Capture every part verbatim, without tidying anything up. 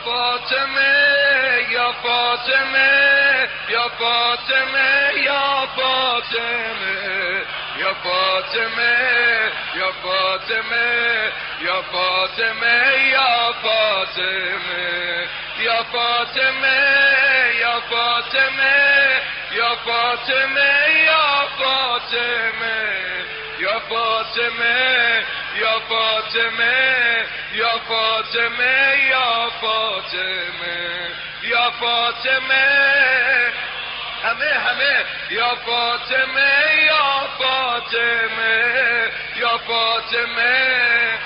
فاطمه یا فاطمه یا فاطمه یا فاطمه یا فاطمه یا فاطمه یا فاطمه یا فاطمه یا فاطمه یا فاطمه یا فاطمه یا فاطمه یا فاطمه یا فاطمه یا فاطمه یا فاطمه یا فاطمه همه همه یا فاطمه یا فاطمه یا فاطمه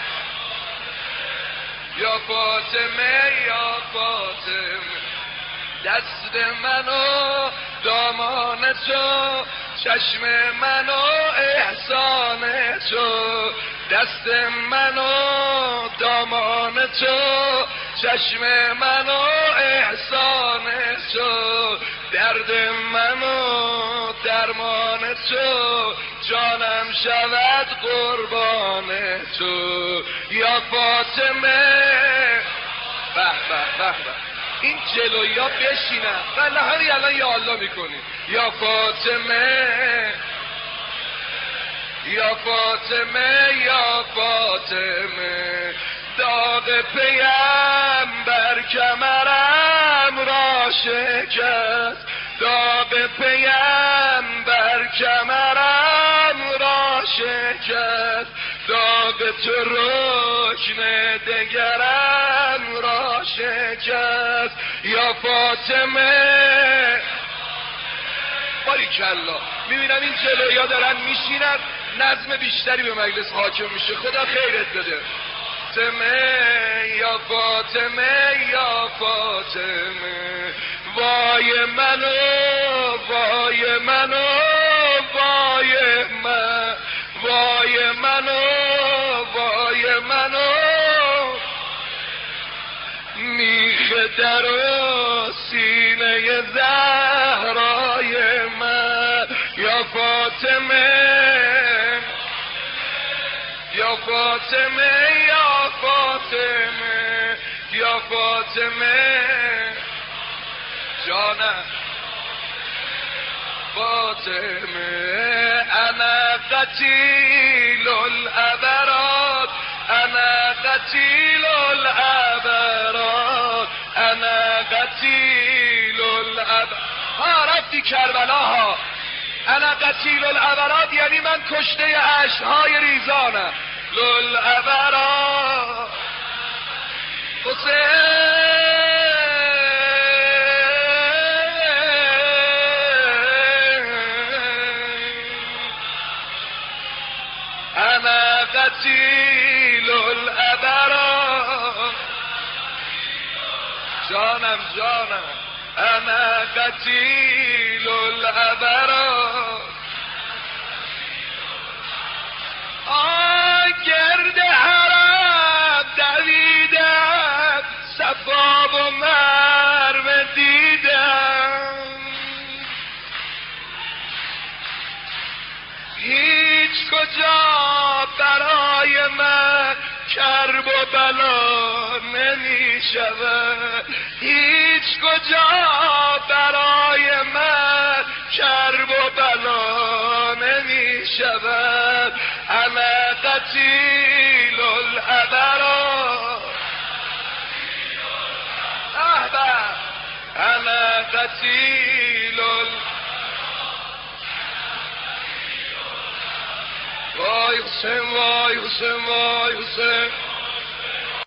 یا فاطمه یا فاطمه دست منو دامان تو چشم منو احسان تو دست منو دامان تو چشم منو احسان تو درد منو درمان تو جانم شود قربان تو یا فاطمه به به به به این جلویی ها بشینن ولی همین الان یا الله میکنی یا فاطمه یا فاطمه یا فاطمه داغ پیم بر کمرم را شکست داغ پیم بر کمرم را شکست داغ تو رکن دگرم را شکست یا فاطمه باریکالله میبینم این جلویی ها دارن میشینن نظم بیشتری به مجلس حاکم میشه خدا خیرت بده فاطمه یا فاطمه یا فاطمه وای منو وای منو وای من وای منو وای منو میخ در و سینه زهرای من یا فاطمه یا فاطمه یا فاطمه یا فاطمه جانم فاطمه انا قتیل الابرار انا قتیل الابرار انا قتیل الابرار ها رفتی کربلا ها انا قتیل الابرار یعنی من کشته عشقهای ریزانم للابرار حسین انا قتیل الابرار جانم جانم انا قتیل الابرار آی گرد حرم دویدم صفا و مرو دیدم هیچ کجا برای من کرب و بلا نمی شود هیچ کجا برای من کرب و بلا نمی شود انا قتیل الابرار احباب انا قتیل وای حسین وای حسین وای حسین